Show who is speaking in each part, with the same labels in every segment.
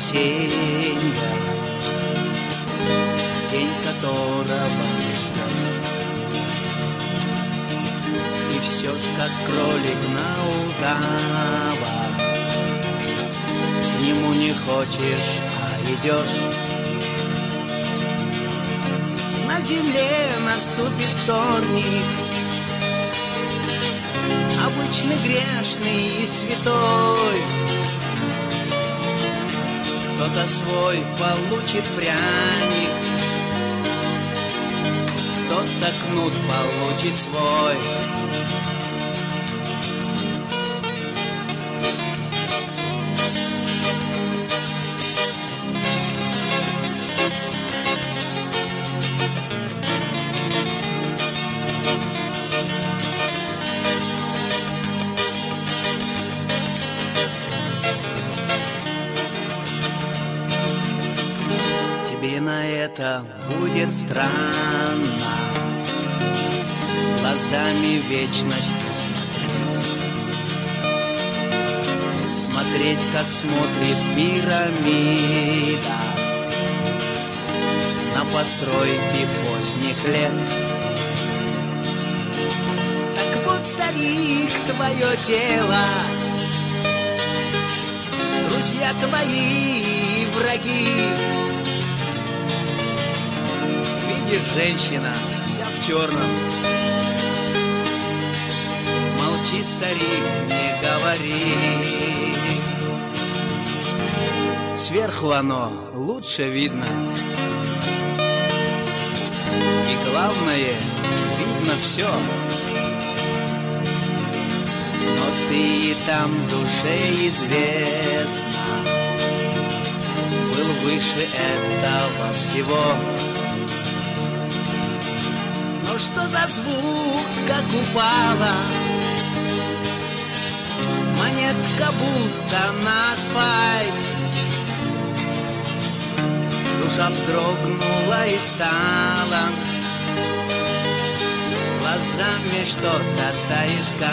Speaker 1: воскресенья, день которого не ждешь. И все ж, как кролик на удава, к нему не хочешь, а идешь. На земле наступит вторник, обычно грешный и святой. Кто-то свой получит пряник, кто-то кнут получит свой. Тебе на это будет странно глазами вечности смотреть. Смотреть, как смотрит пирамида на постройки поздних лет. Так вот, старик, твое тело, друзья твои и враги. Видишь, женщина вся в черном. Молчи, старик, не говори. Сверху оно лучше видно. И главное, видно все. Но ты и там в душе известно, был выше этого всего. Но что за звук, как упала монетка, будто на асфальт? Душа вздрогнула и стала глазами что-то искать.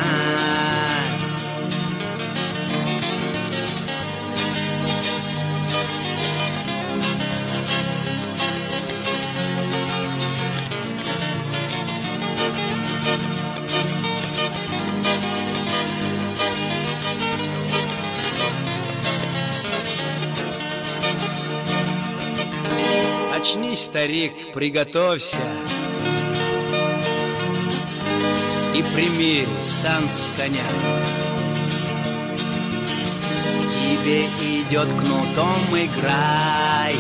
Speaker 1: Очнись, старик, приготовься и прими стан с коня. К тебе идет кнутом играя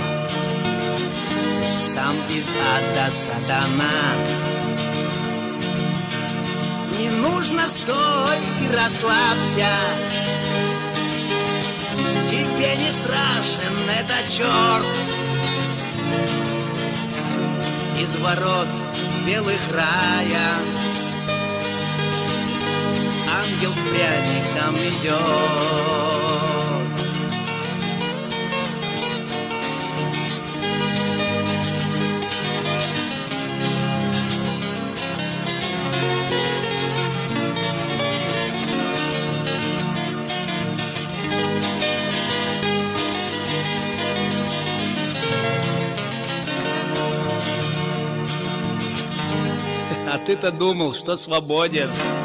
Speaker 1: сам из ада сатана. Не нужно, стой и расслабься, тебе не страшен этот черт. Из ворот белых рая ангел с пряником идет. А ты-то думал, что свободен,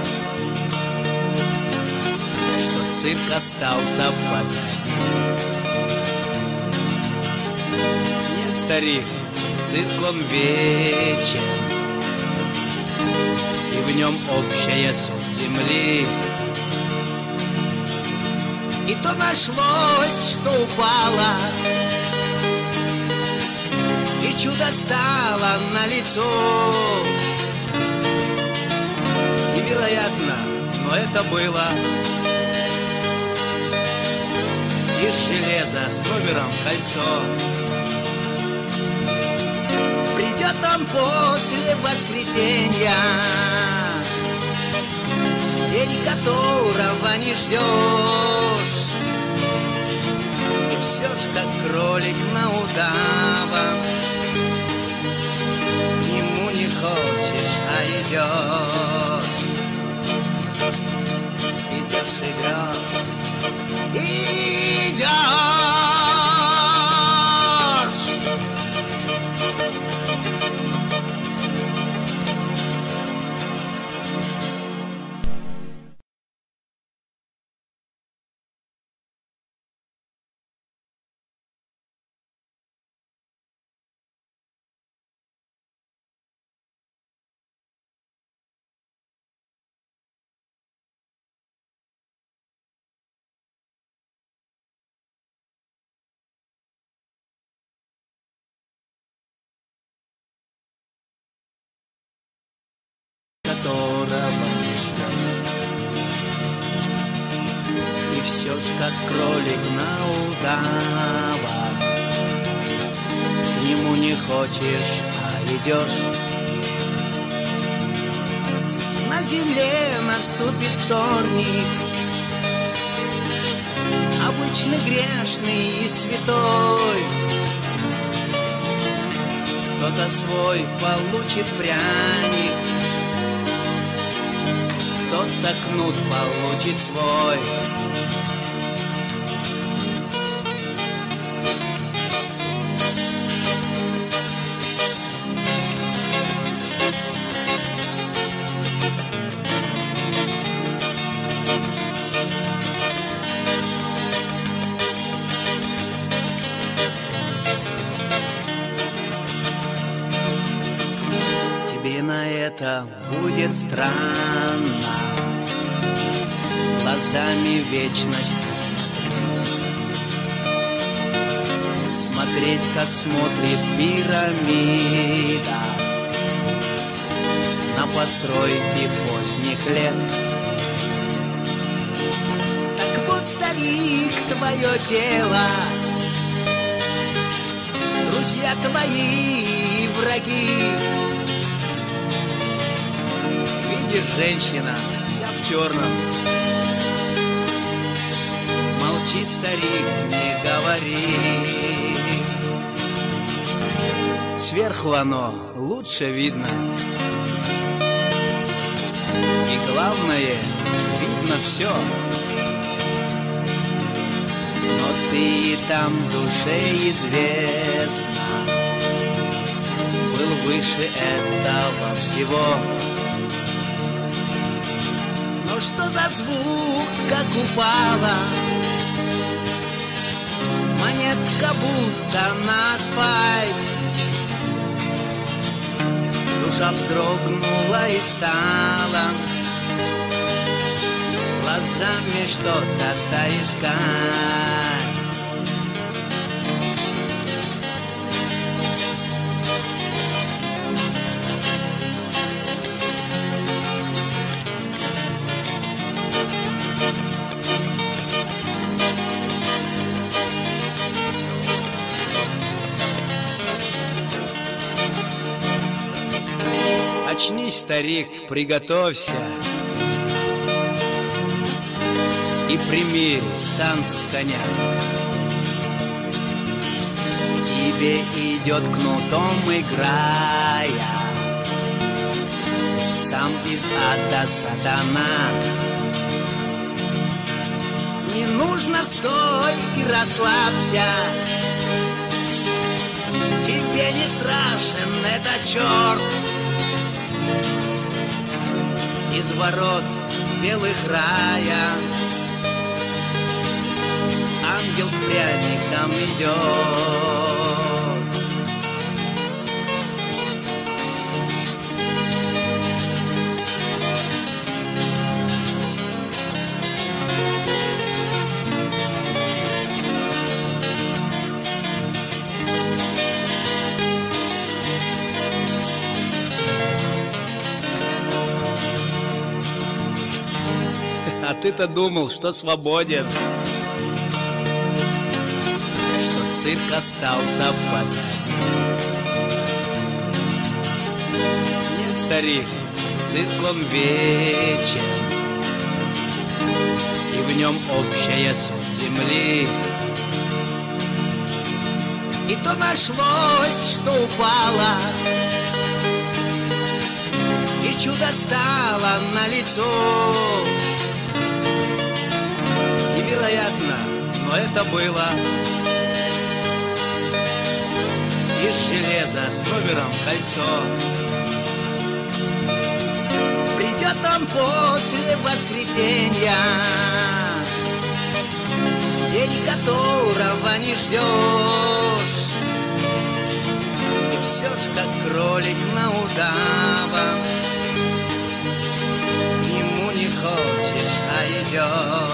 Speaker 1: что цирк остался позади. Нет, старик, цирк он вечен, и в нем общая суть земли. И то нашлось, что упало, и чудо стало налицо. Невероятно, но это было. Из железа с номером кольцо. Придет он после воскресенья, день которого не ждешь. И все ж, как кролик на удава, к нему не хочешь, а идешь. Идешь, идешь, идешь. кролик на удава. К нему не хочешь, а идешь. На земле наступит вторник, обычно грешный и святой. Кто-то свой получит пряник, кто-то кнут получит свой. Тебе на это будет странно глазами вечности смотреть, как смотрит пирамида на постройки поздних лет. Так вот, старик, твое дело, друзья твои и враги. Видишь, женщина вся в черном. Молчи, старик, не говори. Сверху оно лучше видно. И главное, видно все. Но ты и там в душе известно, был выше этого всего. Но что за звук, как упала монетка, будто на асфальт? Душа вздрогнула и стала глазами что-то искать. Очнись, старик, приготовься и прими стан с коня. К тебе идет кнутом играя сам из ада сатана. Не нужно, стой и расслабься, тебе не страшен этот черт. Из ворот белых рая ангел с пряником идет. А ты-то думал, что свободен, что цирк остался позади. Нет, старик, цирк он вечен, и в нем общая суть земли. И то нашлось, что упало, и чудо стало налицо. Невероятно, но это было из железа с номером кольцо. Придет он после воскресенья, день которого не ждешь. И все ж как кролик на удава, к нему не хочешь, а идешь.